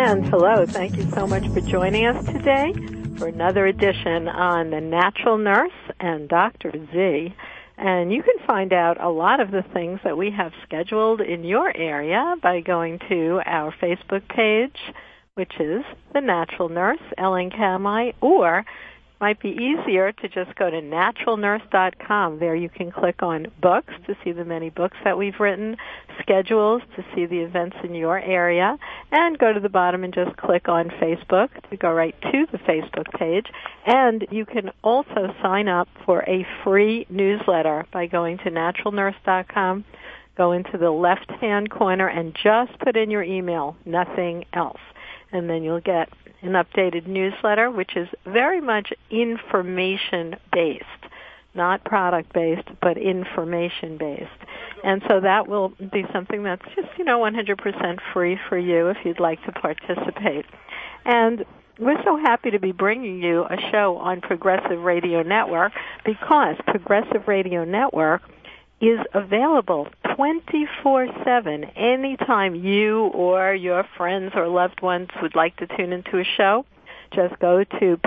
And hello, thank you so much for joining us today for another edition on The Natural Nurse and Dr. Z. And you can find out a lot of the things that we have scheduled in your area by going to our Facebook page, which is The Natural Nurse, Ellen Kamhi, or it might be easier to just go to naturalnurse.com. There you can click on books to see the many books that we've written, schedules to see the events in your area, and go to the bottom and just click on Facebook to go right to the Facebook page. And you can also sign up for a free newsletter by going to naturalnurse.com, go into the left-hand corner, and just put in your email, nothing else. And then you'll get an updated newsletter, which is very much information-based, not product-based, but information-based. And so that will be something that's just, 100% free for you if you'd like to participate. And we're so happy to be bringing you a show on Progressive Radio Network because Progressive Radio Network is available 24/7 anytime you or your friends or loved ones would like to tune into a show. Just go to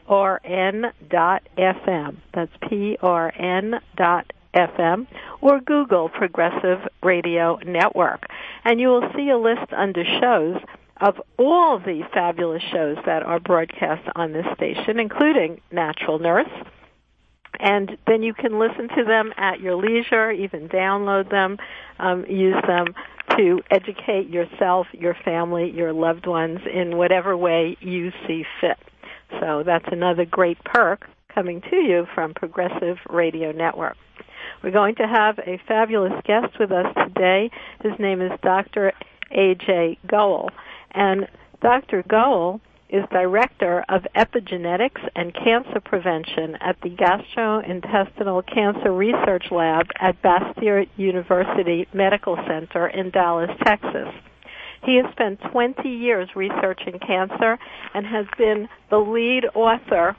prn.fm. That's prn.fm, or Google Progressive Radio Network. And you will see a list under shows of all the fabulous shows that are broadcast on this station, including Natural Nurse. And then you can listen to them at your leisure, even download them, use them to educate yourself, your family, your loved ones in whatever way you see fit. So that's another great perk coming to you from Progressive Radio Network. We're going to have a fabulous guest with us today. His name is Dr. A.J. Goel. And Dr. Goel is Director of Epigenetics and Cancer Prevention at the Gastrointestinal Cancer Research Lab at Bastyr University Medical Center in Dallas, Texas. He has spent 20 years researching cancer and has been the lead author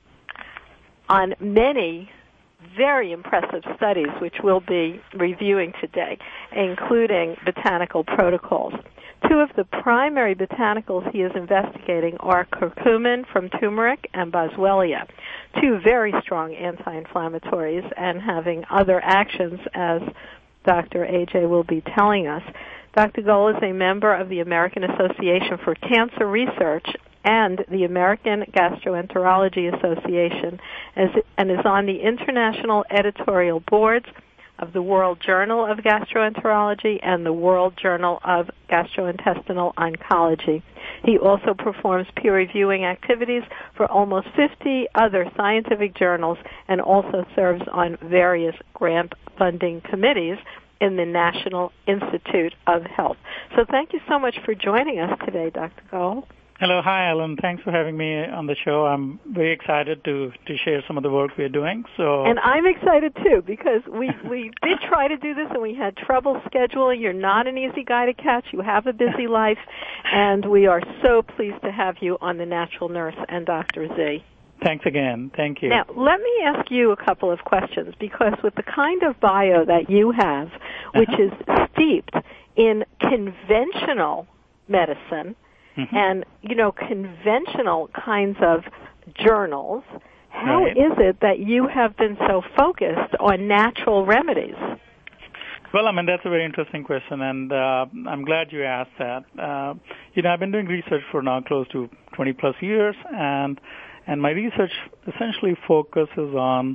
on many very impressive studies, which we'll be reviewing today, including botanical protocols. Two of the primary botanicals he is investigating are curcumin from turmeric and boswellia, two very strong anti-inflammatories and having other actions, as Dr. A.J. will be telling us. Dr. Goel is a member of the American Association for Cancer Research and the American Gastroenterology Association, and is on the international editorial boards of the World Journal of Gastroenterology and the World Journal of Gastrointestinal Oncology. He also performs peer reviewing activities for almost 50 other scientific journals and also serves on various grant funding committees in the National Institute of Health. So thank you so much for joining us today, Dr. Goel. Hello. Hi, Ellen. Thanks for having me on the show. I'm very excited to share some of the work we're doing. And I'm excited, too, because we did try to do this, and we had trouble scheduling. You're not an easy guy to catch. You have a busy life, and we are so pleased to have you on The Natural Nurse and Dr. Z. Thanks again. Thank you. Now, let me ask you a couple of questions, because with the kind of bio that you have, which is steeped in conventional medicine, and, conventional kinds of journals, how is it that you have been so focused on natural remedies? Well, that's a very interesting question, and I'm glad you asked that. I've been doing research for now close to 20-plus years, and my research essentially focuses on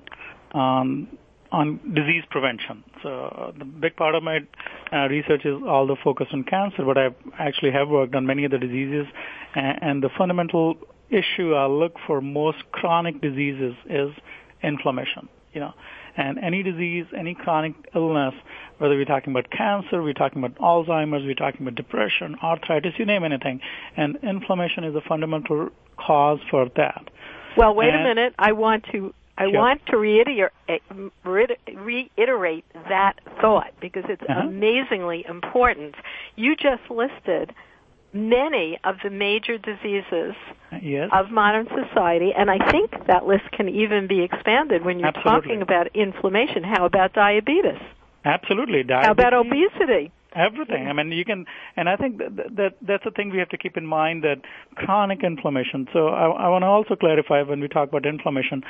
disease prevention. So the big part of my research is all the focus on cancer, but I actually have worked on many other diseases. And the fundamental issue I look for most chronic diseases is inflammation. And any disease, any chronic illness, whether we're talking about cancer, we're talking about Alzheimer's, we're talking about depression, arthritis, you name anything, and inflammation is a fundamental cause for that. Well, wait a minute. I want to reiterate that thought because it's amazingly important. You just listed many of the major diseases of modern society, and I think that list can even be expanded when you're talking about inflammation. How about diabetes? Absolutely. Diabetes. How about obesity? Everything. I mean, you can, and I think that's the thing we have to keep in mind, that chronic inflammation. So I want to also clarify when we talk about inflammation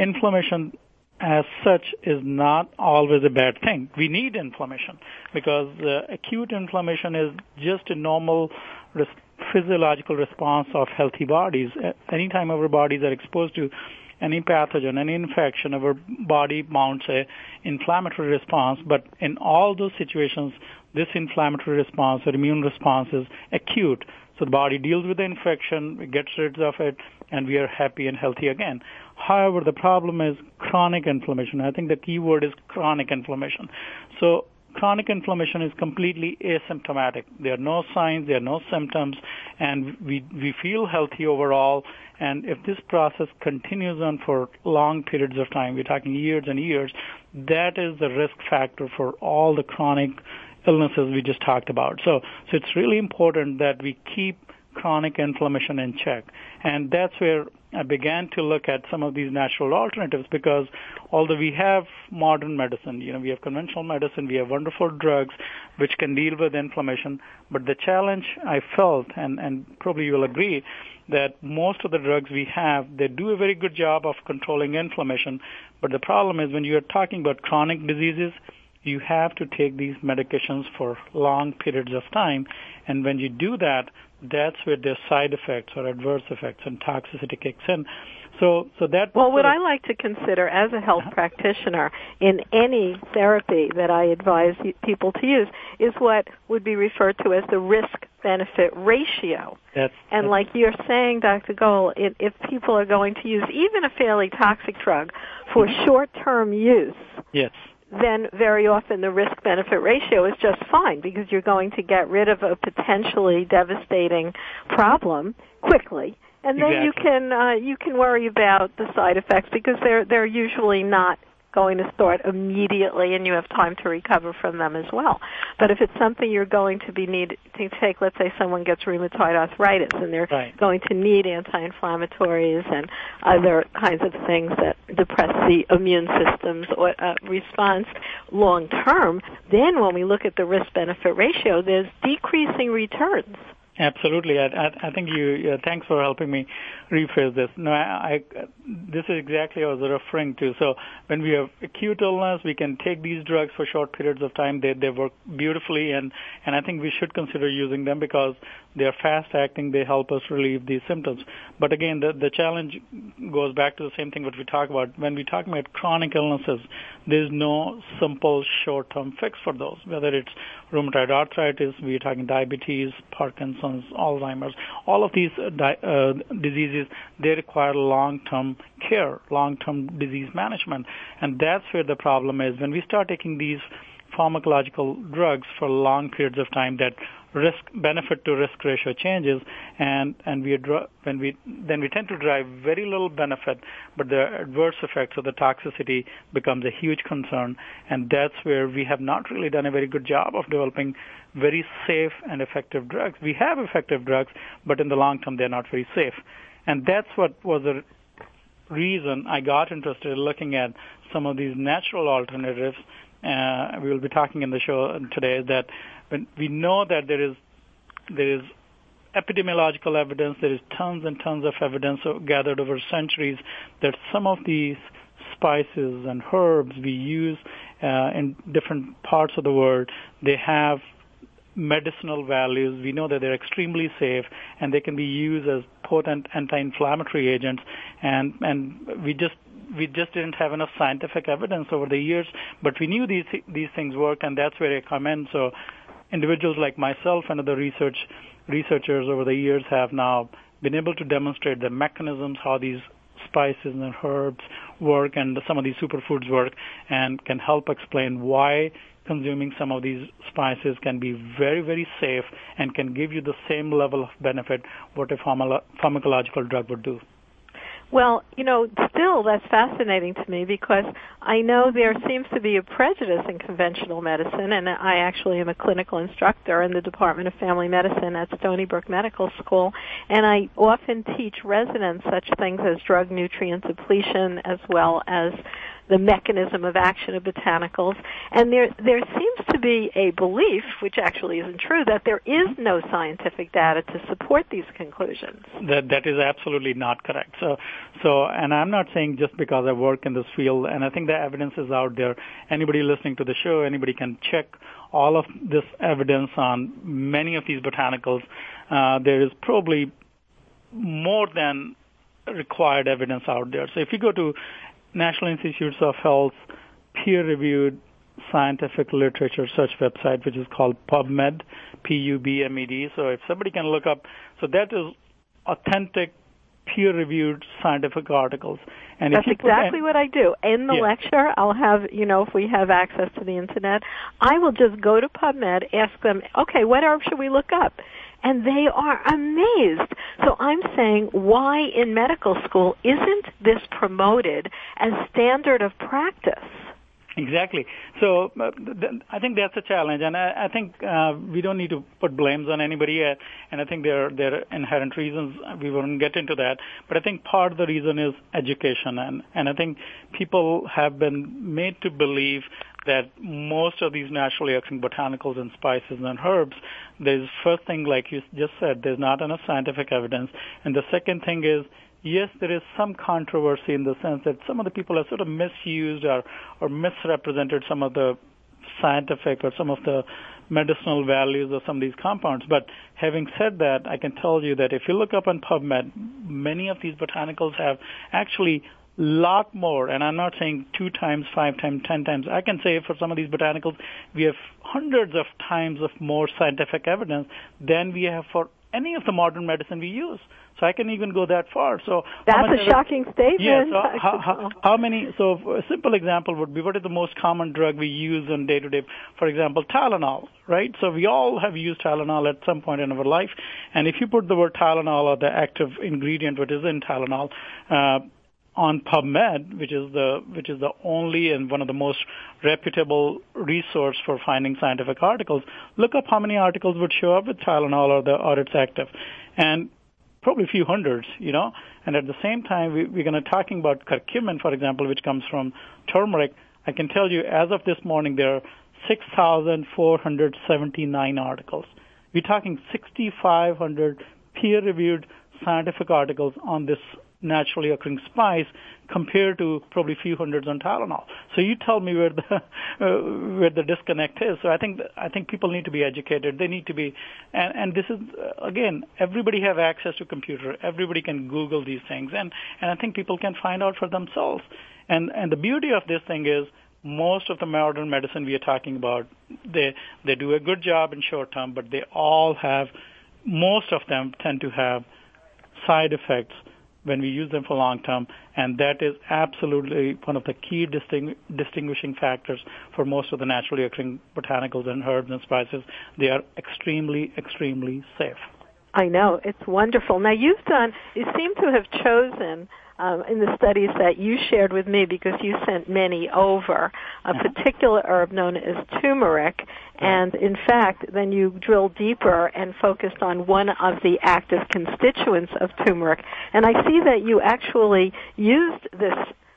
as such is not always a bad thing. We need inflammation because acute inflammation is just a normal physiological response of healthy bodies. Anytime our bodies are exposed to any pathogen, any infection, our body mounts a inflammatory response. But in all those situations, this inflammatory response or immune response is acute. So the body deals with the infection, it gets rid of it, and we are happy and healthy again. However, the problem is chronic inflammation. I think the key word is chronic inflammation. So chronic inflammation is completely asymptomatic. There are no signs, there are no symptoms, and we feel healthy overall. And if this process continues on for long periods of time, we're talking years and years, that is the risk factor for all the chronic illnesses we just talked about. So it's really important that we keep chronic inflammation in check. And that's where I began to look at some of these natural alternatives, because although we have modern medicine, we have conventional medicine, we have wonderful drugs which can deal with inflammation, but the challenge I felt, and probably you'll agree, that most of the drugs we have, they do a very good job of controlling inflammation, but the problem is when you're talking about chronic diseases, you have to take these medications for long periods of time, and when you do that, that's where their side effects or adverse effects and toxicity kicks in. So that. Well, what I like to consider as a health practitioner in any therapy that I advise people to use is what would be referred to as the risk-benefit ratio. And like you're saying, Dr. Goel, if people are going to use even a fairly toxic drug for short-term use, yes, then very often the risk-benefit ratio is just fine because you're going to get rid of a potentially devastating problem quickly, and then you can worry about the side effects because they're usually not going to start immediately, and you have time to recover from them as well. But if it's something you're going to be need to take, let's say someone gets rheumatoid arthritis and they're going to need anti-inflammatories and other kinds of things that depress the immune system's response long term, then when we look at the risk-benefit ratio, there's decreasing returns. Absolutely. I think you thanks for helping me rephrase this. No, this is exactly what I was referring to. So when we have acute illness, we can take these drugs for short periods of time. They work beautifully, and I think we should consider using them because they are fast-acting. They help us relieve these symptoms. But again, the challenge goes back to the same thing that we talk about. When we talk about chronic illnesses, there's no simple short-term fix for those, whether it's rheumatoid arthritis, we're talking diabetes, Parkinson's, Alzheimer's, all of these diseases, they require long-term care, long-term disease management. And that's where the problem is. When we start taking these pharmacological drugs for long periods of time, that benefit to risk ratio changes, and we tend to drive very little benefit, but the adverse effects of the toxicity becomes a huge concern, and that's where we have not really done a very good job of developing very safe and effective drugs. We have effective drugs, but in the long term they're not very safe, and that's what was the reason I got interested in looking at some of these natural alternatives. We will be talking in the show today that when we know that there is epidemiological evidence, there is tons and tons of evidence gathered over centuries that some of these spices and herbs we use in different parts of the world, they have medicinal values. We know that they're extremely safe and they can be used as potent anti-inflammatory agents, and we just didn't have enough scientific evidence over the years, but we knew these things worked, and that's where I come in. So individuals like myself and other researchers over the years have now been able to demonstrate the mechanisms, how these spices and herbs work and some of these superfoods work, and can help explain why consuming some of these spices can be very, very safe and can give you the same level of benefit what a pharmacological drug would do. Well, still that's fascinating to me because I know there seems to be a prejudice in conventional medicine, and I actually am a clinical instructor in the Department of Family Medicine at Stony Brook Medical School, and I often teach residents such things as drug nutrient depletion as well as the mechanism of action of botanicals. And there seems to be a belief, which actually isn't true, that there is no scientific data to support these conclusions. That is absolutely not correct. So, and I'm not saying just because I work in this field, and I think the evidence is out there. Anybody listening to the show, anybody can check all of this evidence on many of these botanicals. There is probably more than required evidence out there. So if you go to National Institutes of Health peer-reviewed scientific literature search website, which is called PubMed, P-U-B-M-E-D. So if somebody can look up, so that is authentic peer-reviewed scientific articles. And that's exactly what I do. In the lecture, I'll have, if we have access to the Internet, I will just go to PubMed, ask them, okay, what herb should we look up? And they are amazed. So I'm saying, why in medical school isn't this promoted as standard of practice? Exactly. So I think that's a challenge, and I think we don't need to put blames on anybody, and I think there are inherent reasons. We won't get into that, but I think part of the reason is education, and I think people have been made to believe that most of these naturally occurring botanicals and spices and herbs, there's first thing, like you just said, there's not enough scientific evidence, and the second thing is, yes, there is some controversy in the sense that some of the people have sort of misused or misrepresented some of the scientific or some of the medicinal values of some of these compounds. But having said that, I can tell you that if you look up on PubMed, many of these botanicals have actually lot more, and I'm not saying 2 times, 5 times, 10 times. I can say for some of these botanicals, we have hundreds of times of more scientific evidence than we have for any of the modern medicine we use. So I can even go that far. So that's a shocking statement. Yeah. So how many? So a simple example would be, what is the most common drug we use on day to day? For example, Tylenol, right? So we all have used Tylenol at some point in our life, and if you put the word Tylenol or the active ingredient which is in Tylenol on PubMed, which is the only and one of the most reputable resource for finding scientific articles, look up how many articles would show up with Tylenol or its active, and probably a few hundreds, And at the same time, we're going to talking about curcumin, for example, which comes from turmeric. I can tell you, as of this morning, there are 6,479 articles. We're talking 6,500 peer-reviewed scientific articles on this naturally occurring spice compared to probably a few hundreds on Tylenol. So you tell me where the disconnect is. So I think people need to be educated. They need to be, and this is, again, everybody have access to computer. Everybody can Google these things, and I think people can find out for themselves. And the beauty of this thing is, most of the modern medicine we are talking about, they do a good job in short term, but most of them tend to have side effects when we use them for long term, and that is absolutely one of the key distinguishing factors for most of the naturally occurring botanicals and herbs and spices. They are extremely, extremely safe. I know. It's wonderful. Now, you seem to have chosen in the studies that you shared with me, because you sent many over, a particular herb known as turmeric, and in fact, then you drilled deeper and focused on one of the active constituents of turmeric. And I see that you actually used this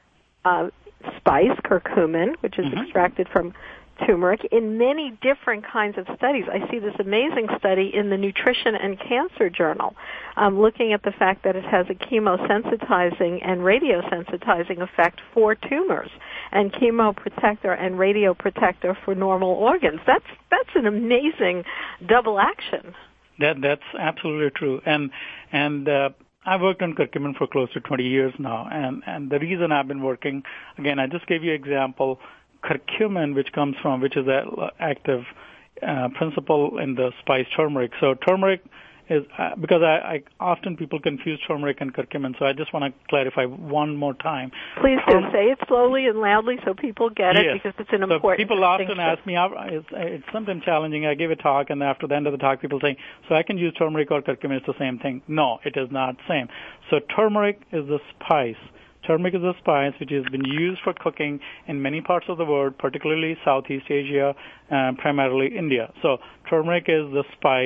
spice, curcumin, which is extracted from turmeric, in many different kinds of studies. I see this amazing study in the Nutrition and Cancer Journal, looking at the fact that it has a chemosensitizing and radiosensitizing effect for tumors, and chemoprotector and radioprotector for normal organs. That's an amazing double action. That's absolutely true. And I've worked on curcumin for close to 20 years now, and the reason I've been working, again, I just gave you an example, curcumin, which is an active principle in the spice turmeric. So turmeric is, because I often people confuse turmeric and curcumin, so I just want to clarify one more time. Please do. Say it slowly and loudly so people get it, because it's an important thing. People often ask me, it's sometimes challenging. I give a talk, and after the end of the talk, people say, so I can use turmeric or curcumin, it's the same thing. No, it is not the same. So turmeric is a spice. Turmeric is a spice which has been used for cooking in many parts of the world, particularly Southeast Asia, primarily India. So turmeric is the spice,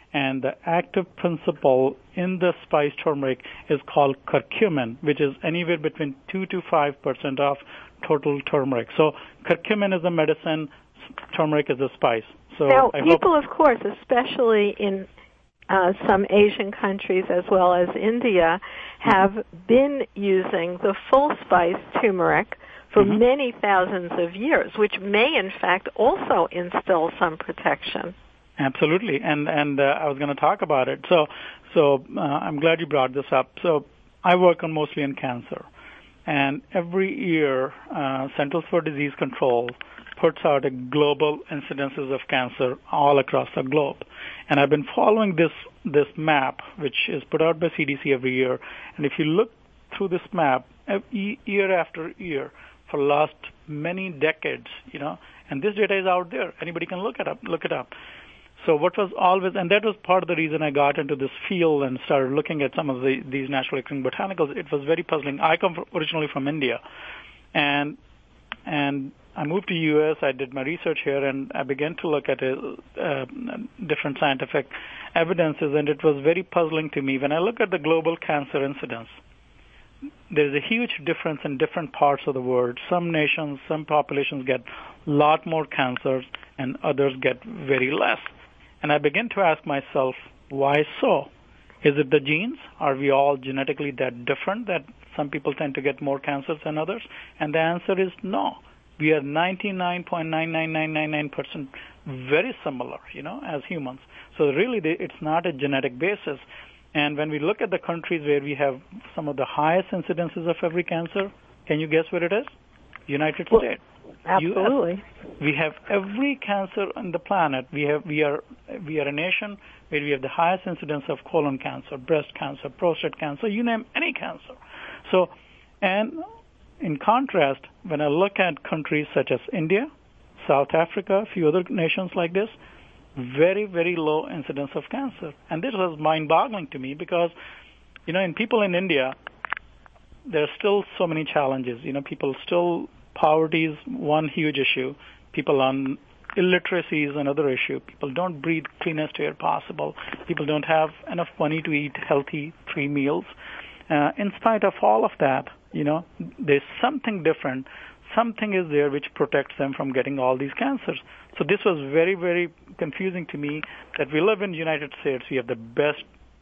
and the active principle in the spice turmeric is called curcumin, which is anywhere between 2 to 5% of total turmeric. So curcumin is a medicine, turmeric is a spice. So now, people, of course, especially in some Asian countries as well as India, have been using the full spice turmeric for many thousands of years, which may, in fact, also instill some protection. Absolutely, and I was going to talk about it. So I'm glad you brought this up. So I work on mostly in cancer, and every year Centers for Disease Control puts out a global incidences of cancer all across the globe. And I've been following this map, which is put out by CDC every year. And if you look through this map, year after year, for the last many decades, and this data is out there. Anybody can look it up. So what was always, and that was part of the reason I got into this field and started looking at some of these naturally occurring botanicals. It was very puzzling. I come originally from India, and I moved to U.S., I did my research here, and I began to look at different scientific evidences, and it was very puzzling to me. When I look at the global cancer incidence, there's a huge difference in different parts of the world. Some nations, some populations get a lot more cancers, and others get very less. And I began to ask myself, why so? Is it the genes? Are we all genetically that different that some people tend to get more cancers than others? And the answer is no. We are 99.99999% very similar, as humans. So really, it's not a genetic basis. And when we look at the countries where we have some of the highest incidences of every cancer, can you guess where it is? United States. Absolutely. US. We have every cancer on the planet. We are a nation where we have the highest incidence of colon cancer, breast cancer, prostate cancer, you name any cancer. So, and in contrast, when I look at countries such as India, South Africa, a few other nations like this, very, very low incidence of cancer. And this was mind-boggling to me because, in people in India, there are still so many challenges. Poverty is one huge issue. People on illiteracy is another issue. People don't breathe cleanest air possible. People don't have enough money to eat healthy 3 meals. In spite of all of that, there's something different. Something is there which protects them from getting all these cancers. So this was very, very confusing to me that we live in the United States. We have the best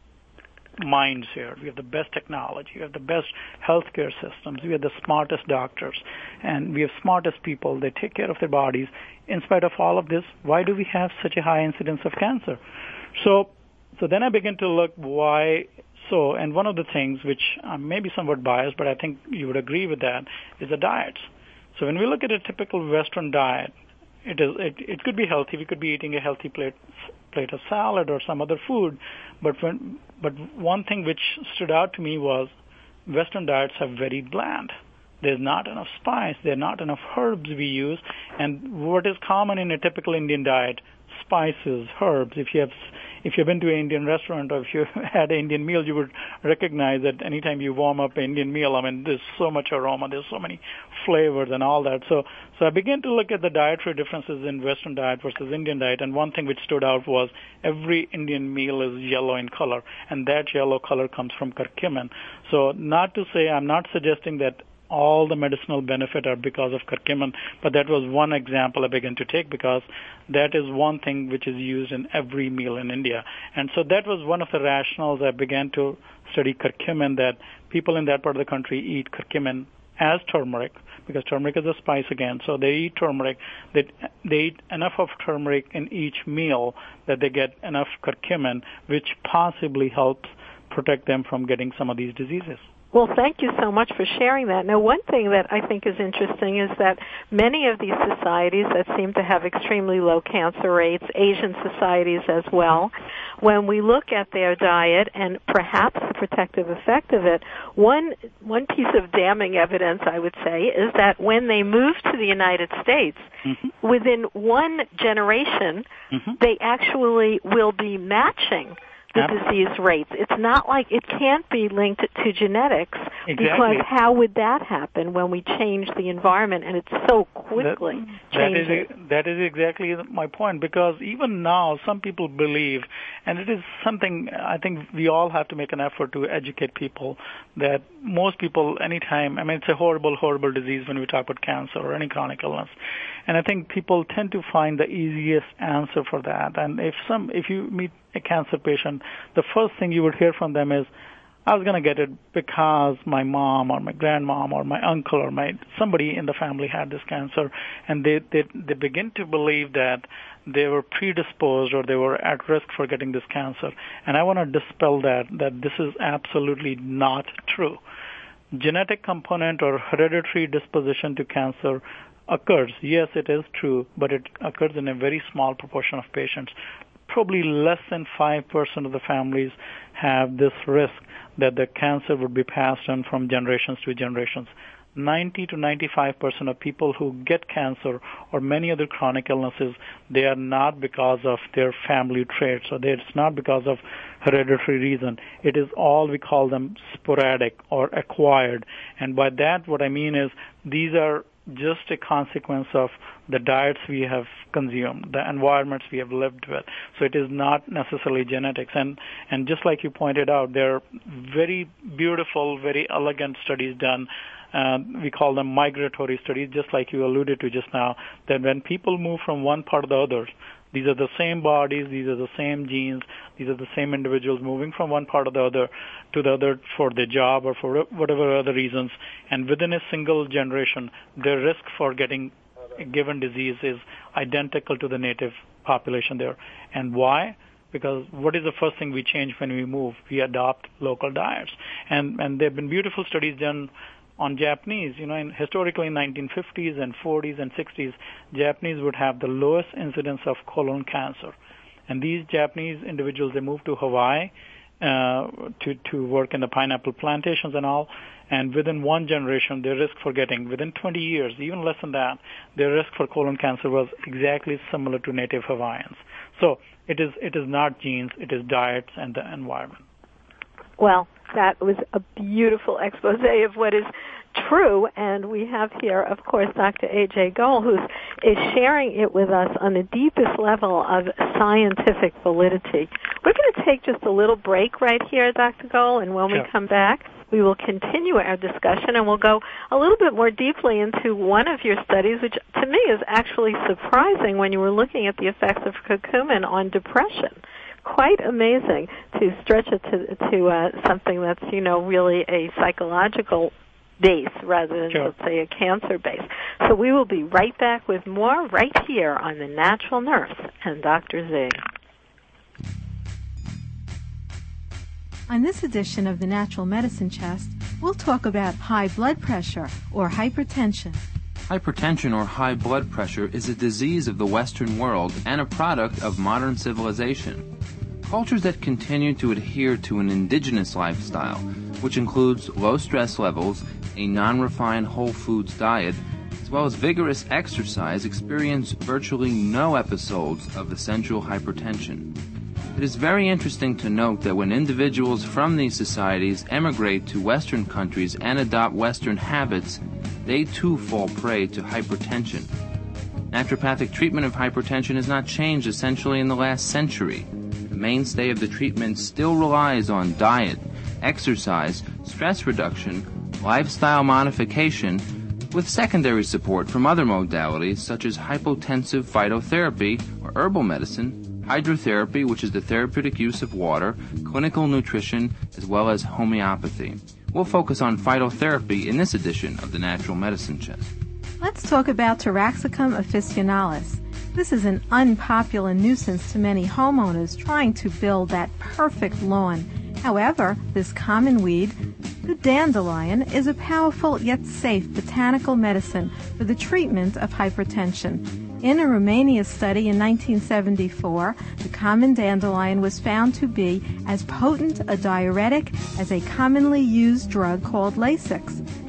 minds here. We have the best technology. We have the best healthcare systems. We have the smartest doctors. And we have smartest people. They take care of their bodies. In spite of all of this, why do we have such a high incidence of cancer? So then I began to look why so. And one of the things, which may be somewhat biased, but I think you would agree with that, is the diets. So when we look at a typical Western diet, it could be healthy. We could be eating a healthy plate of salad or some other food. But one thing which stood out to me was Western diets are very bland. There's not enough spice. There are not enough herbs we use. And what is common in a typical Indian diet? Spices, herbs. If you've been to an Indian restaurant or if you had an Indian meal, you would recognize that anytime you warm up an Indian meal, there's so much aroma, there's so many flavors and all that. So I began to look at the dietary differences in Western diet versus Indian diet, and one thing which stood out was every Indian meal is yellow in color, and that yellow color comes from curcumin. So not to say, I'm not suggesting that all the medicinal benefit are because of curcumin, but that was one example I began to take because that is one thing which is used in every meal in India. And so that was one of the rationales I began to study curcumin, that people in that part of the country eat curcumin as turmeric, because turmeric is a spice again. So they eat turmeric. They eat enough of turmeric in each meal that they get enough curcumin, which possibly helps protect them from getting some of these diseases. Well, thank you so much for sharing that. Now, one thing that I think is interesting is that many of these societies that seem to have extremely low cancer rates, Asian societies as well, when we look at their diet and perhaps the protective effect of it, one piece of damning evidence, I would say, is that when they move to the United States, within one generation, they actually will be matching the disease rates. It's not like it can't be linked to genetics. Exactly. Because how would that happen when we change the environment and it's so quickly changing? That is exactly my point, because even now some people believe, and it is something I think we all have to make an effort to educate people, that most people anytime, it's a horrible, horrible disease when we talk about cancer or any chronic illness. And I think people tend to find the easiest answer for that. And if you meet a cancer patient, the first thing you would hear from them is, I was going to get it because my mom or my grandmom or my uncle or somebody in the family had this cancer, and they begin to believe that they were predisposed or they were at risk for getting this cancer. And I want to dispel that this is absolutely not true. Genetic component or hereditary disposition to cancer occurs. Yes, it is true, but it occurs in a very small proportion of patients. Probably less than 5% of the families have this risk that the cancer would be passed on from generations to generations. 90 to 95% of people who get cancer or many other chronic illnesses, they are not because of their family traits, or it's not because of hereditary reason. It is all, we call them sporadic or acquired. And by that, what I mean is these are just a consequence of the diets we have consumed, the environments we have lived with. So it is not necessarily genetics. And just like you pointed out, there are very beautiful, very elegant studies done. We call them migratory studies, just like you alluded to just now, that when people move from one part to the other, these are the same bodies, these are the same genes, these are the same individuals moving from one part of the other to the other for their job or for whatever other reasons. And within a single generation, their risk for getting a given disease is identical to the native population there. And why? Because what is the first thing we change when we move? We adopt local diets. And there have been beautiful studies done on Japanese. Historically in 1950s and 40s and 60s, Japanese would have the lowest incidence of colon cancer. And these Japanese individuals, they moved to Hawaii to work in the pineapple plantations and all. And within one generation, their risk for getting, within 20 years, even less than that, their risk for colon cancer was exactly similar to native Hawaiians. So it is not genes, it is diets and the environment. Well, that was a beautiful expose of what is true, and we have here, of course, Dr. A.J. Goel, who is sharing it with us on the deepest level of scientific validity. We're going to take just a little break right here, Dr. Goel, and when we come back, we will continue our discussion, and we'll go a little bit more deeply into one of your studies, which to me is actually surprising when you were looking at the effects of curcumin on depression. Quite amazing to stretch it to something that's, really a psychological base rather than, let's say, a cancer base. So we will be right back with more right here on The Natural Nurse and Dr. Z. On this edition of the Natural Medicine Chest, we'll talk about high blood pressure or hypertension. Hypertension or high blood pressure is a disease of the Western world and a product of modern civilization. Cultures that continue to adhere to an indigenous lifestyle, which includes low stress levels, a non-refined whole foods diet, as well as vigorous exercise, experience virtually no episodes of essential hypertension. It is very interesting to note that when individuals from these societies emigrate to Western countries and adopt Western habits, they too fall prey to hypertension. Naturopathic treatment of hypertension has not changed essentially in the last century. The mainstay of the treatment still relies on diet, exercise, stress reduction, lifestyle modification, with secondary support from other modalities such as hypotensive phytotherapy or herbal medicine, hydrotherapy, which is the therapeutic use of water, clinical nutrition, as well as homeopathy. We'll focus on phytotherapy in this edition of the Natural Medicine Chest. Let's talk about Taraxacum officinalis. This is an unpopular nuisance to many homeowners trying to build that perfect lawn. However, this common weed, the dandelion, is a powerful yet safe botanical medicine for the treatment of hypertension. In a Romania study in 1974, the common dandelion was found to be as potent a diuretic as a commonly used drug called Lasix.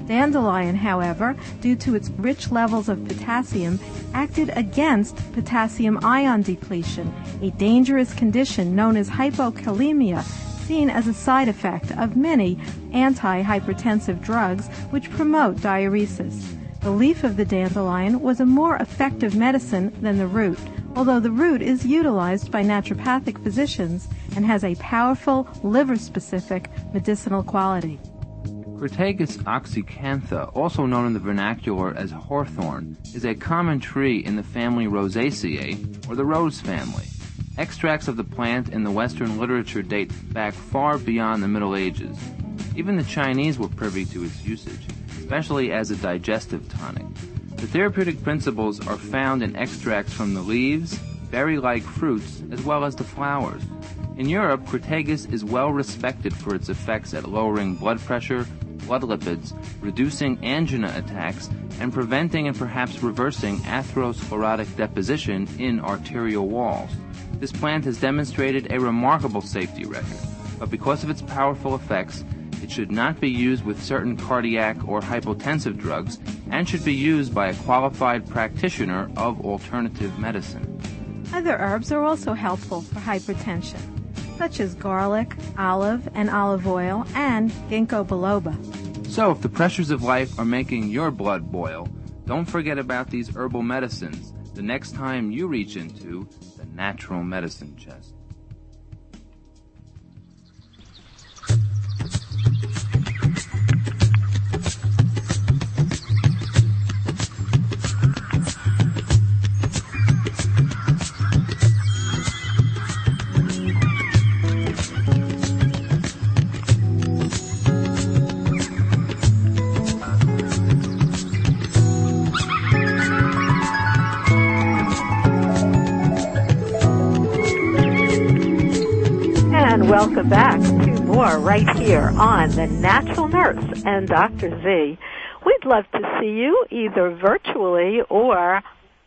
Dandelion, however, due to its rich levels of potassium, acted against potassium ion depletion, a dangerous condition known as hypokalemia, seen as a side effect of many anti-hypertensive drugs which promote diuresis. The leaf of the dandelion was a more effective medicine than the root, although the root is utilized by naturopathic physicians and has a powerful liver-specific medicinal quality. Crataegus oxycantha, also known in the vernacular as hawthorn, is a common tree in the family Rosaceae, or the rose family. Extracts of the plant in the Western literature date back far beyond the Middle Ages. Even the Chinese were privy to its usage, especially as a digestive tonic. The therapeutic principles are found in extracts from the leaves, berry-like fruits, as well as the flowers. In Europe, Crataegus is well respected for its effects at lowering blood pressure, blood lipids, reducing angina attacks, and preventing and perhaps reversing atherosclerotic deposition in arterial walls. This plant has demonstrated a remarkable safety record, but because of its powerful effects, it should not be used with certain cardiac or hypotensive drugs and should be used by a qualified practitioner of alternative medicine. Other herbs are also helpful for hypertension, such as garlic, olive and olive oil, and ginkgo biloba. So if the pressures of life are making your blood boil, don't forget about these herbal medicines the next time you reach into the natural medicine chest. Welcome back to more right here on The Natural Nurse and Dr. Z. We'd love to see you either virtually or,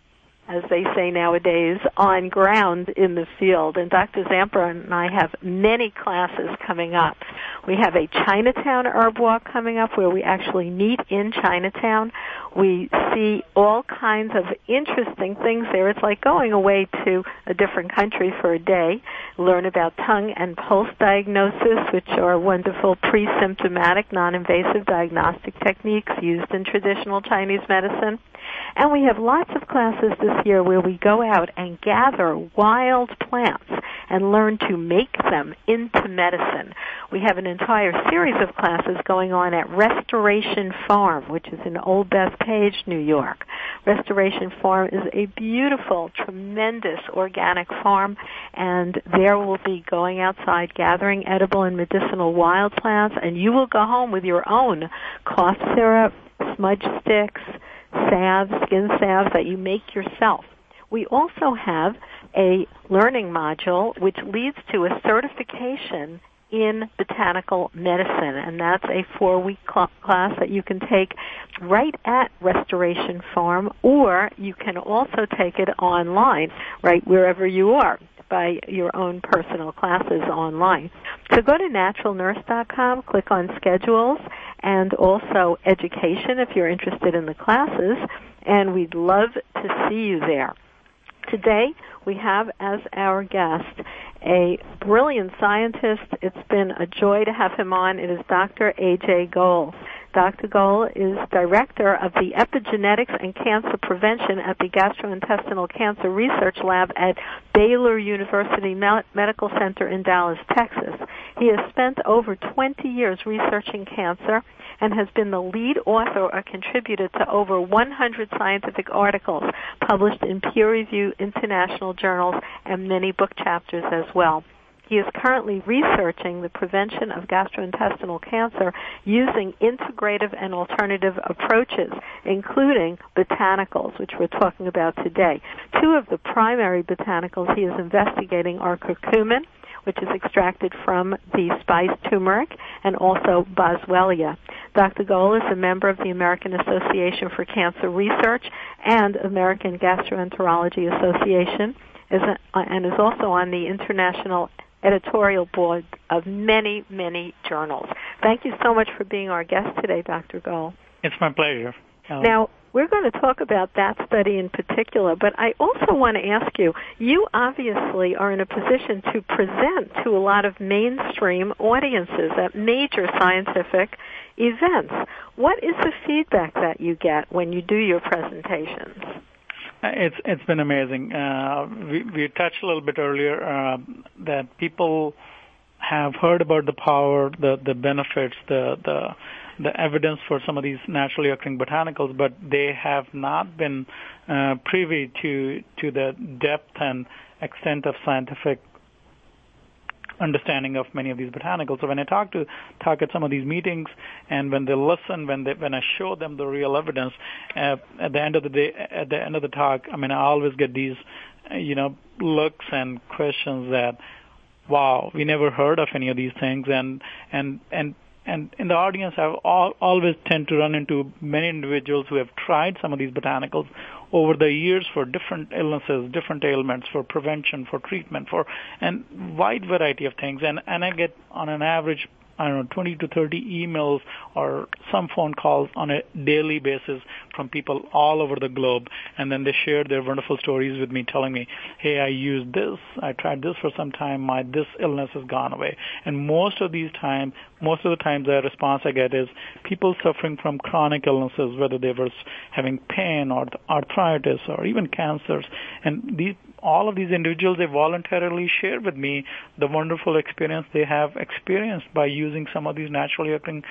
as they say nowadays, on ground in the field. And Dr. Zamper and I have many classes coming up. We have a Chinatown herb walk coming up where we actually meet in Chinatown. We see all kinds of interesting things there. It's like going away to a different country for a day. Learn about tongue and pulse diagnosis, which are wonderful pre-symptomatic, non-invasive diagnostic techniques used in traditional Chinese medicine. And we have lots of classes this year where we go out and gather wild plants and learn to make them into medicine. We have an entire series of classes going on at Restoration Farm, which is in Old Bethpage, New York. Restoration Farm is a beautiful, tremendous organic farm, and there we'll be going outside gathering edible and medicinal wild plants, and you will go home with your own cough syrup, smudge sticks, salves, skin salves that you make yourself. We also have a learning module which leads to a certification in botanical medicine, and that's a 4-week class that you can take right at Restoration Farm, or you can also take it online right wherever you are by your own personal classes online. So go to naturalnurse.com, click on schedules, and also education if you're interested in the classes, and we'd love to see you there. Today, we have as our guest a brilliant scientist. It's been a joy to have him on. It is Dr. A.J. Goel. Dr. Goel is Director of the Epigenetics and Cancer Prevention at the Gastrointestinal Cancer Research Lab at Baylor University Medical Center in Dallas, Texas. He has spent over 20 years researching cancer and has been the lead author or contributed to over 100 scientific articles published in peer-reviewed international journals and many book chapters as well. He is currently researching the prevention of gastrointestinal cancer using integrative and alternative approaches, including botanicals, which we're talking about today. Two of the primary botanicals he is investigating are curcumin, which is extracted from the spice turmeric, and also boswellia. Dr. Goel is a member of the American Association for Cancer Research and American Gastroenterology Association, and is also on the International editorial board of many, many journals. Thank you so much for being our guest today, Dr. Goel. It's my pleasure. Now, we're going to talk about that study in particular, but I also want to ask you, you obviously are in a position to present to a lot of mainstream audiences at major scientific events. What is the feedback that you get when you do your presentations? It's been amazing. We touched a little bit earlier that people have heard about the power, the benefits, the evidence for some of these naturally occurring botanicals, but they have not been privy to the depth and extent of scientific understanding of many of these botanicals. So when I talk at some of these meetings, and when they listen, when I show them the real evidence, at the end of the day, at the end of the talk, I mean, I always get these, looks and questions that, wow, we never heard of any of these things, and in the audience, I always tend to run into many individuals who have tried some of these botanicals over the years for different illnesses, different ailments, for prevention, for treatment, and wide variety of things. And I get, on an average, 20 to 30 emails or some phone calls on a daily basis from people all over the globe. And then they share their wonderful stories with me, telling me, hey, I used this, I tried this for some time, this illness has gone away. And most of the time, the response I get is people suffering from chronic illnesses, whether they were having pain or arthritis or even cancers. And all of these individuals, they voluntarily share with me the wonderful experience they have experienced by using some of these naturally occurring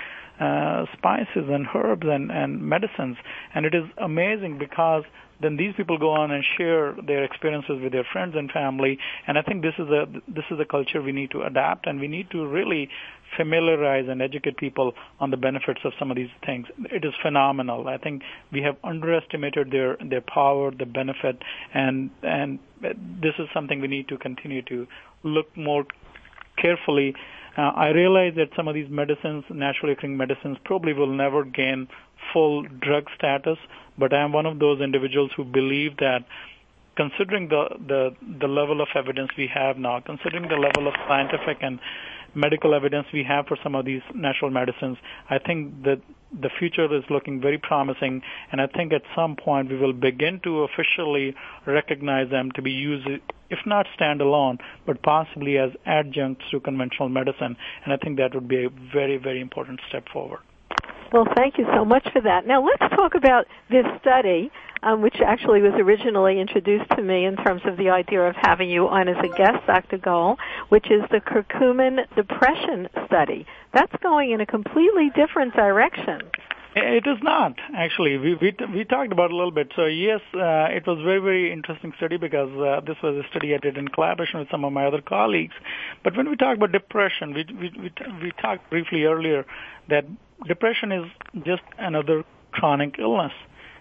spices and herbs and medicines. And it is amazing because then these people go on and share their experiences with their friends and family. And I think this is a culture we need to adapt, and we need to really familiarize and educate people on the benefits of some of these things. It is phenomenal. I think we have underestimated their power, the benefit, and this is something we need to continue to look more carefully. I realize that some of these medicines, naturally occurring medicines, probably will never gain full drug status, but I am one of those individuals who believe that, considering the level of evidence we have now, considering the level of scientific and medical evidence we have for some of these natural medicines, I think that the future is looking very promising, and I think at some point we will begin to officially recognize them to be used, if not standalone, but possibly as adjuncts to conventional medicine, and I think that would be a very, very important step forward. Well, thank you so much for that. Now let's talk about this study, which actually was originally introduced to me in terms of the idea of having you on as a guest, Dr. Goel, which is the curcumin depression study. That's going in a completely different direction. It is not, actually. We talked about it a little bit. So, yes, it was a very, very interesting study because this was a study I did in collaboration with some of my other colleagues. But when we talk about depression, we talked briefly earlier that depression is just another chronic illness.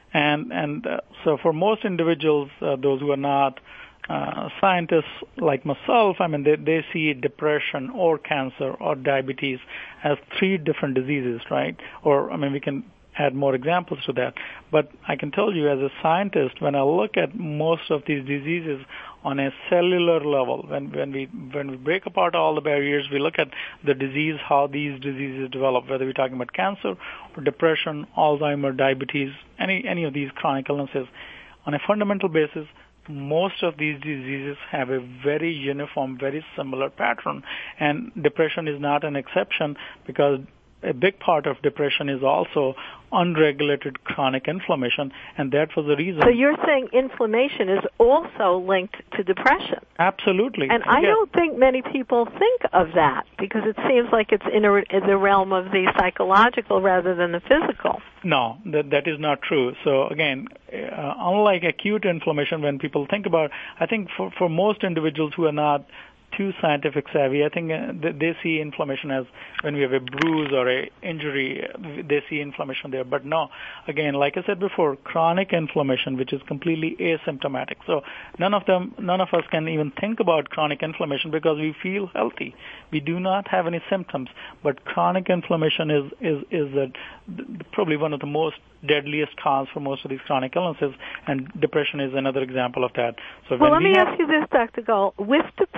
And so for most individuals, those who are not scientists like myself, I mean, they see depression or cancer or diabetes as three different diseases, right? Or, I mean, we can add more examples to that. But I can tell you as a scientist, when I look at most of these diseases on a cellular level, when we break apart all the barriers, we look at the disease, how these diseases develop, whether we're talking about cancer or depression, Alzheimer's, diabetes, any of these chronic illnesses. On a fundamental basis, most of these diseases have a very uniform, very similar pattern, and depression is not an exception because a big part of depression is also unregulated chronic inflammation, and that was the reason. So you're saying inflammation is also linked to depression? Absolutely. And I don't think many people think of that because it seems like it's in the realm of the psychological rather than the physical. No, that is not true. So again, unlike acute inflammation, when people think about, I think for most individuals who are not too scientific savvy, I think they see inflammation as when we have a bruise or a injury, they see inflammation there. But no, again, like I said before, chronic inflammation, which is completely asymptomatic. So none of us can even think about chronic inflammation because we feel healthy. We do not have any symptoms. But chronic inflammation is probably one of the most deadliest cause for most of these chronic illnesses, and depression is another example of that. So well, let me ask you this, Dr. Goel. With depression,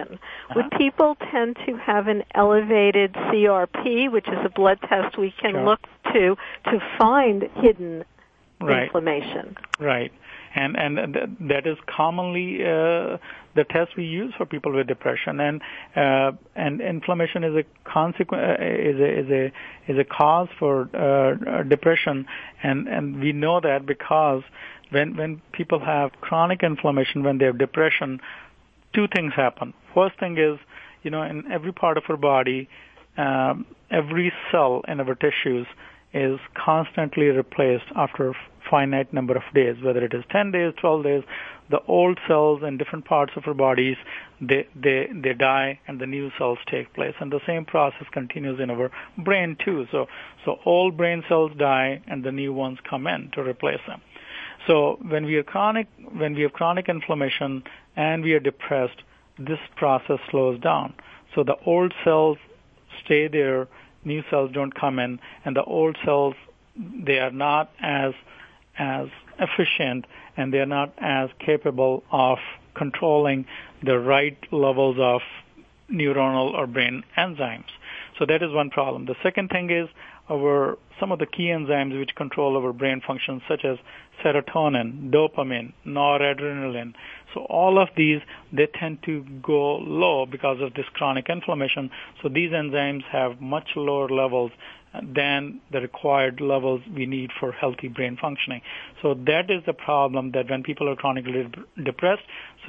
depression, would people tend to have an elevated CRP, which is a blood test we can look to find hidden inflammation? Right. And that is commonly the test we use for people with depression, and inflammation is a consequence is a cause for depression, and we know that because when people have chronic inflammation, when they have depression, two things happen. First thing is, in every part of our body, every cell in our tissues is constantly replaced after a finite number of days, whether it is 10 days, 12 days. The old cells in different parts of our bodies, they die and the new cells take place. And the same process continues in our brain too. So old brain cells die and the new ones come in to replace them. So when we have chronic inflammation and we are depressed, this process slows down. So the old cells stay there, new cells don't come in, and the old cells, they are not as efficient and they are not as capable of controlling the right levels of neuronal or brain enzymes. So that is one problem. The second thing is some of the key enzymes which control our brain functions, such as serotonin, dopamine, noradrenaline. So all of these, they tend to go low because of this chronic inflammation. So these enzymes have much lower levels than the required levels we need for healthy brain functioning. So that is the problem, that when people are chronically depressed, so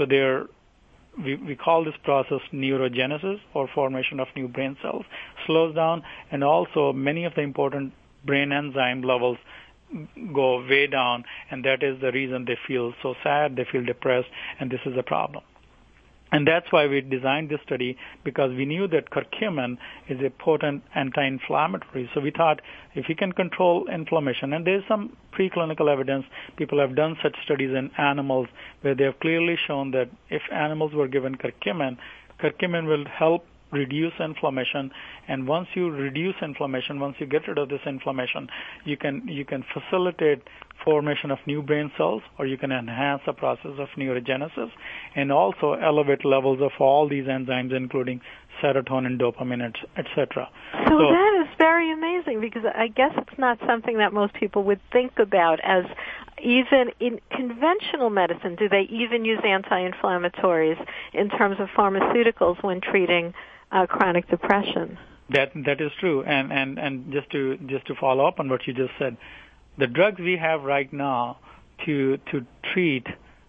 we call this process neurogenesis, or formation of new brain cells, slows down, and also many of the important brain enzyme levels go way down, and that is the reason they feel so sad, they feel depressed, and this is a problem. And that's why we designed this study, because we knew that curcumin is a potent anti-inflammatory. So we thought if we can control inflammation, and there's some preclinical evidence, people have done such studies in animals where they have clearly shown that if animals were given curcumin will help reduce inflammation, and once you reduce inflammation, once you get rid of this inflammation, you can facilitate formation of new brain cells, or you can enhance the process of neurogenesis, and also elevate levels of all these enzymes, including serotonin, dopamine, etc. So that is very amazing, because I guess it's not something that most people would think about as, even in conventional medicine, do they even use anti-inflammatories in terms of pharmaceuticals when treating chronic depression? That is true, and just to follow up on what you just said, the drugs we have right now to treat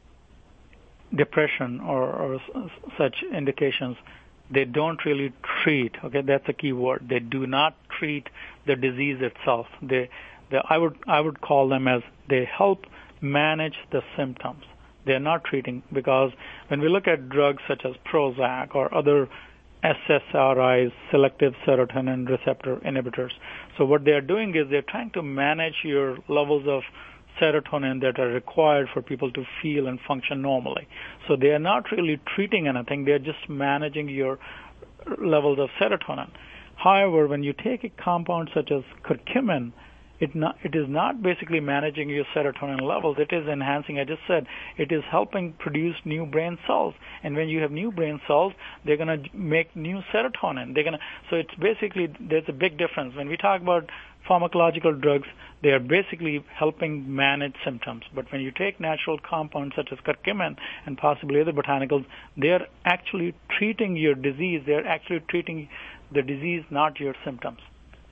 depression or such indications, they don't really treat. Okay, that's a key word. They do not treat the disease itself. I would call them as they help manage the symptoms. They're not treating, because when we look at drugs such as Prozac or other SSRIs, selective serotonin receptor inhibitors. So what they are doing is they're trying to manage your levels of serotonin that are required for people to feel and function normally. So they are not really treating anything. They're just managing your levels of serotonin. However, when you take a compound such as curcumin, it is not basically managing your serotonin levels. It is enhancing. I just said it is helping produce new brain cells. And when you have new brain cells, they're going to make new serotonin. So it's basically, there's a big difference. When we talk about pharmacological drugs, they are basically helping manage symptoms. But when you take natural compounds such as curcumin and possibly other botanicals, they're actually treating your disease. They're actually treating the disease, not your symptoms.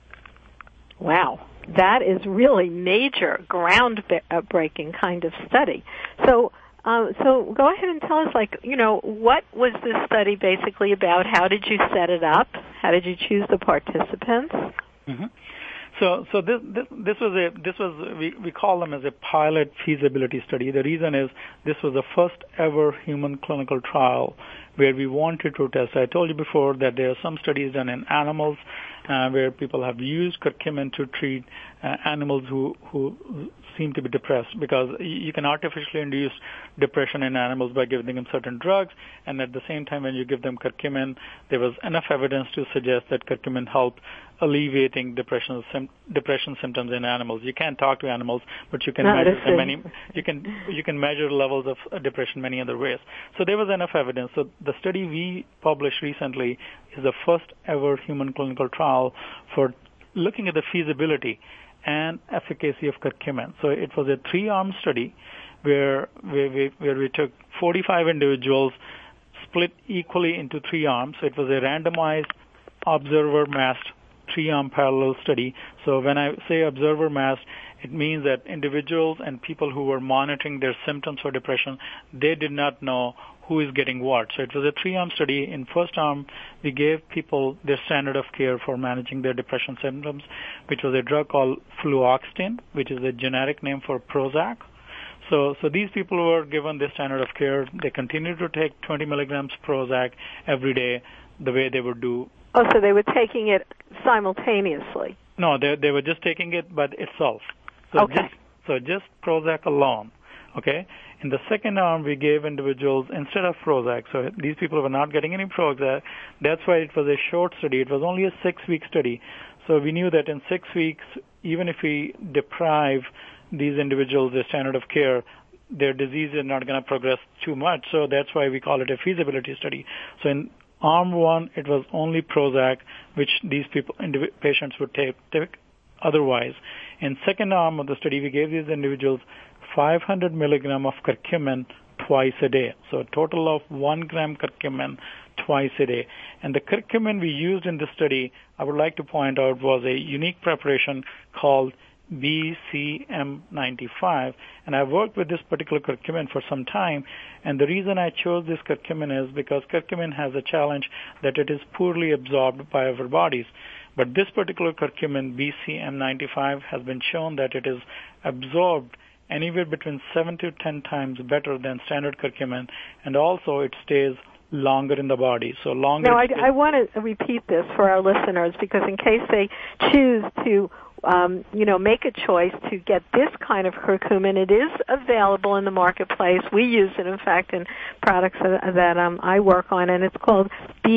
Wow, that is really major, groundbreaking kind of study. So go ahead and tell us, what was this study basically about? How did you set it up? How did you choose the participants? Mm-hmm. So we call them as a pilot feasibility study. The reason is this was the first ever human clinical trial where we wanted to test. I told you before that there are some studies done in animals where people have used curcumin to treat animals who seem to be depressed, because you can artificially induce depression in animals by giving them certain drugs, and at the same time when you give them curcumin, there was enough evidence to suggest that curcumin helped alleviating depression symptoms in animals. You can't talk to animals, but you can measure them you can measure levels of depression many other ways. So there was enough evidence. So the study we published recently is the first ever human clinical trial for looking at the feasibility and efficacy of curcumin. So it was a 3-arm study where we took 45 individuals, split equally into 3 arms. So it was a randomized, observer-masked 3-arm parallel study. So when I say observer-masked, it means that individuals and people who were monitoring their symptoms for depression, they did not know who is getting what. So it was a 3-arm study. In first arm, we gave people their standard of care for managing their depression symptoms, which was a drug called fluoxetine, which is a generic name for Prozac. So these people were given the standard of care. They continued to take 20 milligrams Prozac every day the way they would do. Oh, so they were taking it simultaneously? No, they were just taking it by itself. So okay. Just Prozac alone. Okay. In the second arm, we gave individuals instead of Prozac. So these people were not getting any Prozac. That's why it was a short study. It was only a 6-week study. So we knew that in 6 weeks, even if we deprive these individuals their standard of care, their disease is not going to progress too much. So that's why we call it a feasibility study. So in arm 1, it was only Prozac, which these patients would take otherwise. In second arm of the study, we gave these individuals 500 milligram of curcumin twice a day. So a total of 1 gram curcumin twice a day. And the curcumin we used in this study, I would like to point out, was a unique preparation called BCM95, and I've worked with this particular curcumin for some time, and the reason I chose this curcumin is because curcumin has a challenge that it is poorly absorbed by our bodies. But this particular curcumin, BCM95, has been shown that it is absorbed anywhere between 7 to 10 times better than standard curcumin, and also it stays longer in the body. So longer. Now, I want to repeat this for our listeners, because in case they choose to make a choice to get this kind of curcumin, it is available in the marketplace. We use it, in fact, in products that I work on, and it's called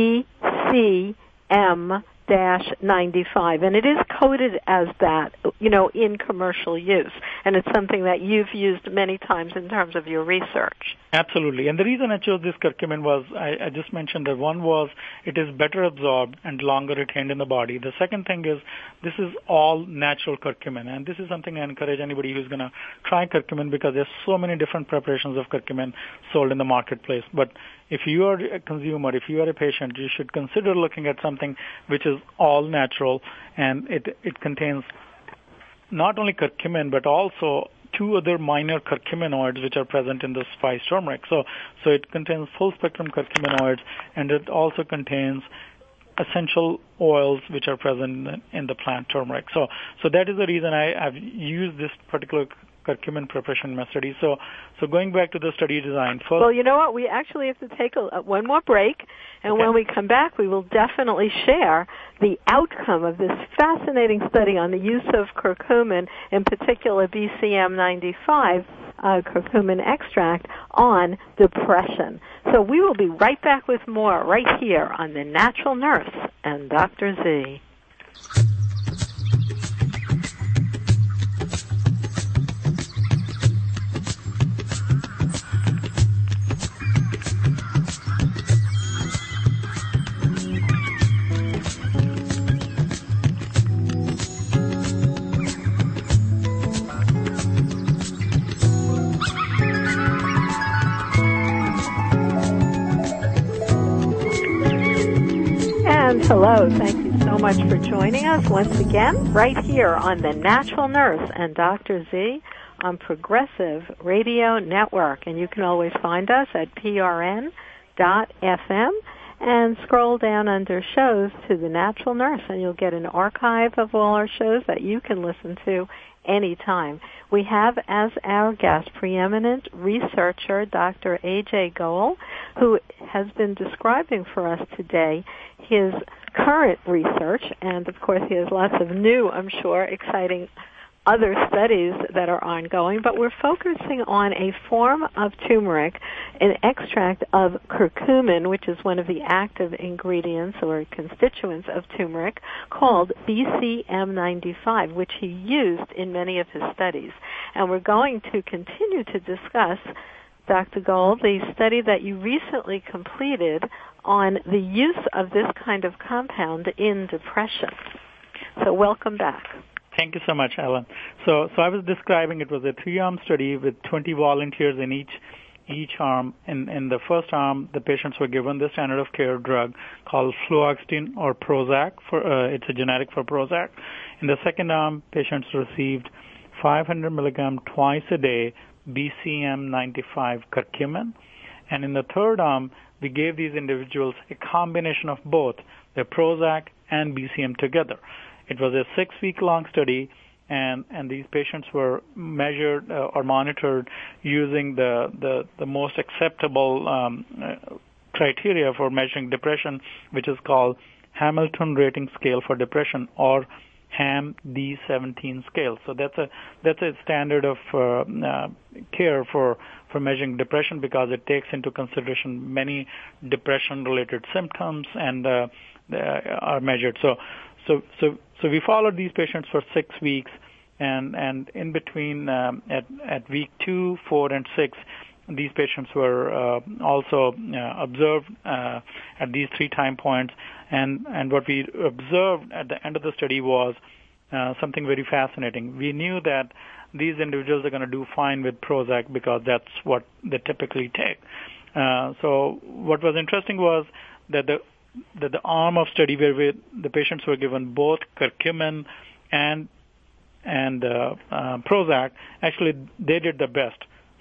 BCM-95, and it is coded as that, in commercial use, and it's something that you've used many times in terms of your research. Absolutely. And the reason I chose this curcumin was, I just mentioned that one was it is better absorbed and longer retained in the body. The second thing is this is all natural curcumin, and this is something I encourage anybody who's going to try curcumin, because there's so many different preparations of curcumin sold in the marketplace. But if you are a consumer, if you are a patient, you should consider looking at something which is all natural, and it contains not only curcumin but also 2 other minor curcuminoids which are present in the spice turmeric. So it contains full spectrum curcuminoids, and it also contains essential oils which are present in the plant turmeric. So that is the reason I've used this particular curcumin preparation in my study. So going back to the study design. First, well, you know what? We actually have to take one more break, and when we come back, we will definitely share the outcome of this fascinating study on the use of curcumin, in particular BCM95 curcumin extract, on depression. So we will be right back with more right here on The Natural Nurse and Dr. Z. Hello, thank you so much for joining us once again right here on The Natural Nurse and Dr. Z on Progressive Radio Network. And you can always find us at prn.fm and scroll down under shows to The Natural Nurse, and you'll get an archive of all our shows that you can listen to anytime. We have as our guest preeminent researcher Dr. A.J. Goel, who has been describing for us today his current research, and of course he has lots of new, I'm sure, exciting other studies that are ongoing, but we're focusing on a form of turmeric, an extract of curcumin, which is one of the active ingredients or constituents of turmeric, called BCM95, which he used in many of his studies. And we're going to continue to discuss, Dr. Gold, the study that you recently completed on the use of this kind of compound in depression. So welcome back. Thank you so much, Ellen. So I was describing it was a 3-arm study with 20 volunteers in each arm. In the first arm, the patients were given the standard of care drug called fluoxetine or Prozac. It's a generic for Prozac. In the second arm, patients received 500 milligram twice a day BCM95 curcumin. And in the third arm, we gave these individuals a combination of both, the Prozac and BCM together. It was a 6-week-long study, and these patients were measured or monitored using the most acceptable criteria for measuring depression, which is called Hamilton Rating Scale for Depression, or HAM-D17 scale. So that's a standard of care for measuring depression because it takes into consideration many depression-related symptoms and are measured. So we followed these patients for 6 weeks, and in between at week 2, 4, and 6, these patients were also observed at these 3 time points. And what we observed at the end of the study was something very fascinating. We knew that these individuals are going to do fine with Prozac because that's what they typically take. So what was interesting was that the arm of study where the patients were given both curcumin and Prozac, actually they did the best.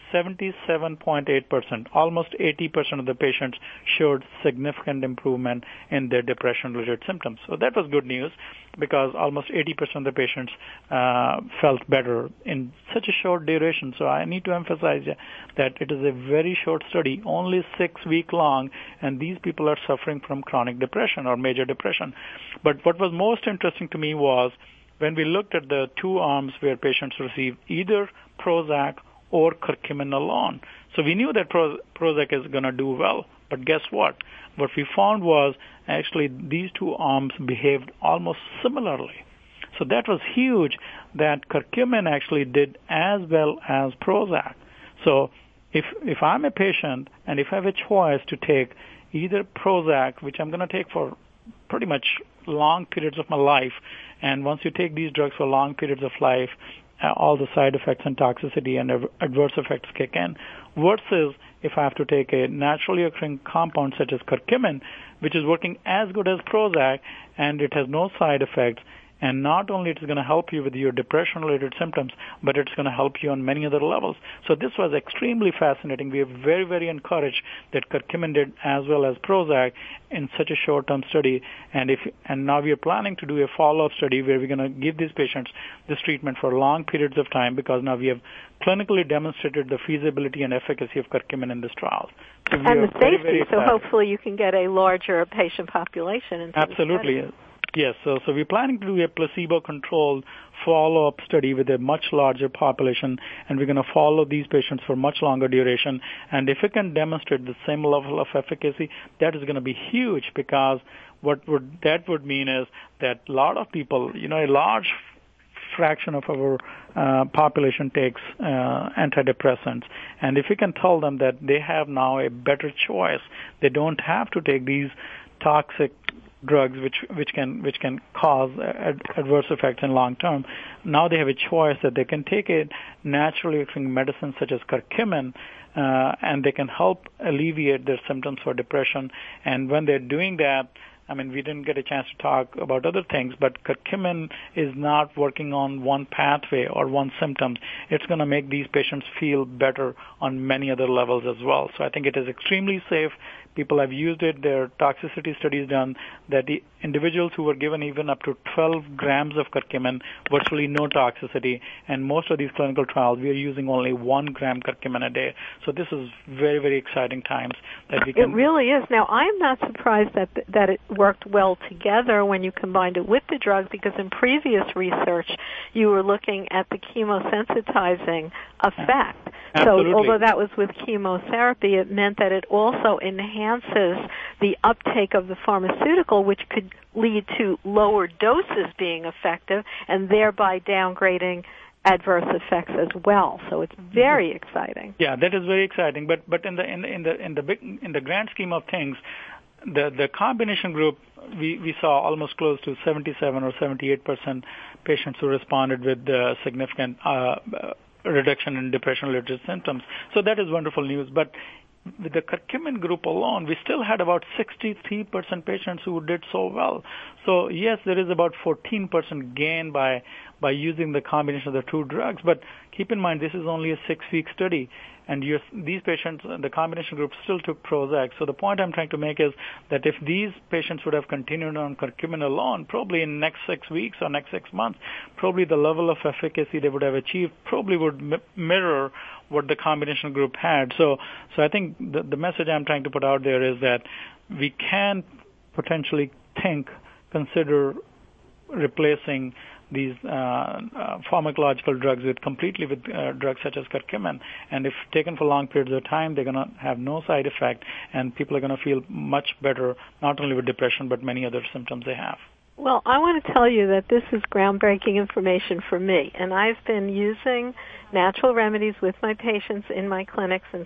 77.8%, almost 80% of the patients showed significant improvement in their depression-related symptoms. So that was good news because almost 80% of the patients felt better in such a short duration. So I need to emphasize that it is a very short study, only 6 weeks long, and these people are suffering from chronic depression or major depression. But what was most interesting to me was when we looked at the 2 arms where patients received either Prozac or curcumin alone. So we knew that Prozac is going to do well, but guess what? What we found was actually these 2 arms behaved almost similarly. So that was huge that curcumin actually did as well as Prozac. So if I'm a patient and if I have a choice to take either Prozac, which I'm going to take for pretty much long periods of my life, and once you take these drugs for long periods of life, all the side effects and toxicity and adverse effects kick in, versus if I have to take a naturally occurring compound such as curcumin, which is working as good as Prozac, and it has no side effects, and not only it's going to help you with your depression-related symptoms, but it's going to help you on many other levels. So this was extremely fascinating. We are very, very encouraged that curcumin did as well as Prozac in such a short-term study, and now we are planning to do a follow-up study where we're going to give these patients this treatment for long periods of time because now we have clinically demonstrated the feasibility and efficacy of curcumin in this trial. So and the safety, very so hopefully you can get a larger patient population into Absolutely. the study. Yes, so we're planning to do a placebo-controlled follow-up study with a much larger population, and we're going to follow these patients for much longer duration. And if we can demonstrate the same level of efficacy, that is going to be huge because that would mean is that a lot of people, a large fraction of our population takes antidepressants. And if we can tell them that they have now a better choice, they don't have to take these toxic drugs which can cause adverse effects in long term. Now they have a choice that they can take a naturally occurring medicine such as curcumin, and they can help alleviate their symptoms for depression. And when they're doing that, we didn't get a chance to talk about other things, but curcumin is not working on one pathway or one symptom. It's going to make these patients feel better on many other levels as well. So I think it is extremely safe. People have used it. There are toxicity studies done that the individuals who were given even up to 12 grams of curcumin, virtually no toxicity. And most of these clinical trials, we are using only 1 gram curcumin a day. So this is very, very exciting times that we can. It really is. Now, I'm not surprised that it worked well together when you combined it with the drug, because in previous research, you were looking at the chemosensitizing effect. Absolutely. So although that was with chemotherapy, it meant that it also enhances the uptake of the pharmaceutical, which could lead to lower doses being effective and thereby downgrading adverse effects as well. So it's very exciting. Yeah, that is very exciting. But in the grand scheme of things, the combination group, we saw almost close to 77 or 78% patients who responded with significant reduction in depression-related symptoms. So that is wonderful news. But with the curcumin group alone, we still had about 63% patients who did so well. So yes, there is about 14% gain by using the combination of the two drugs. But keep in mind, this is only a 6-week study, and these patients, the combination group, still took Prozac. So the point I'm trying to make is that if these patients would have continued on curcumin alone, probably in next 6 weeks or next 6 months, probably the level of efficacy they would have achieved probably would mirror what the combination group had. So I think the message I'm trying to put out there is that we can potentially consider replacing these pharmacological drugs completely with drugs such as curcumin. And if taken for long periods of time, they're going to have no side effect, and people are going to feel much better, not only with depression, but many other symptoms they have. Well, I want to tell you that this is groundbreaking information for me, and I've been using natural remedies with my patients in my clinic since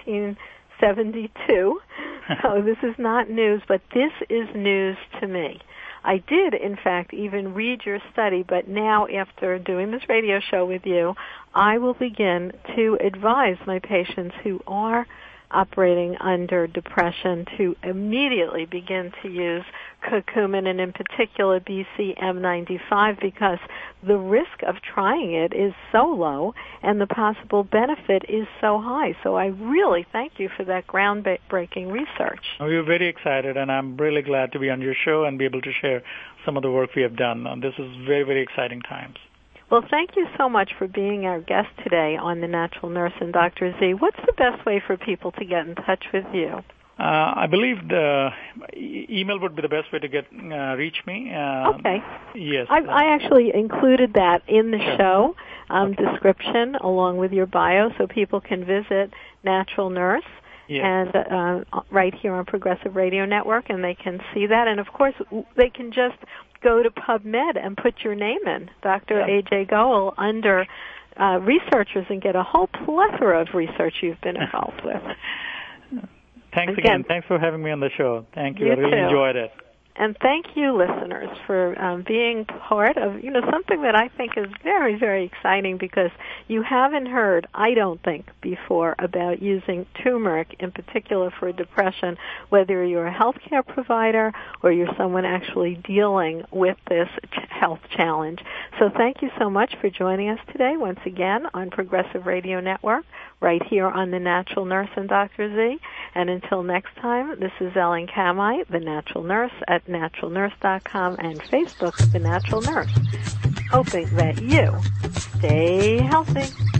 1972. So this is not news, but this is news to me. I did, in fact, even read your study, but now after doing this radio show with you, I will begin to advise my patients who are operating under depression to immediately begin to use curcumin, and in particular BCM95, because the risk of trying it is so low and the possible benefit is so high. So I really thank you for that groundbreaking research. We're very excited, and I'm really glad to be on your show and be able to share some of the work we have done. This is very, very exciting times. Well, thank you so much for being our guest today on The Natural Nurse and Dr. Z. What's the best way for people to get in touch with you? I believe the email would be the best way to reach me. Okay. Yes. I actually included that in the show description along with your bio, so people can visit Natural Nurse. Yes. And right here on Progressive Radio Network, and they can see that. And, of course, they can just go to PubMed and put your name in, Dr. A.J. Goel, under researchers, and get a whole plethora of research you've been involved with. Thanks again. Thanks for having me on the show. Thank you. I really enjoyed it. And thank you, listeners, for being part of, something that I think is very, very exciting, because you haven't heard, I don't think, before about using turmeric in particular for depression, whether you're a healthcare provider or you're someone actually dealing with this health challenge. So thank you so much for joining us today once again on Progressive Radio Network, right here on The Natural Nurse and Dr. Z. And until next time, this is Ellen Kamai, The Natural Nurse, at naturalnurse.com and Facebook, The Natural Nurse, hoping that you stay healthy.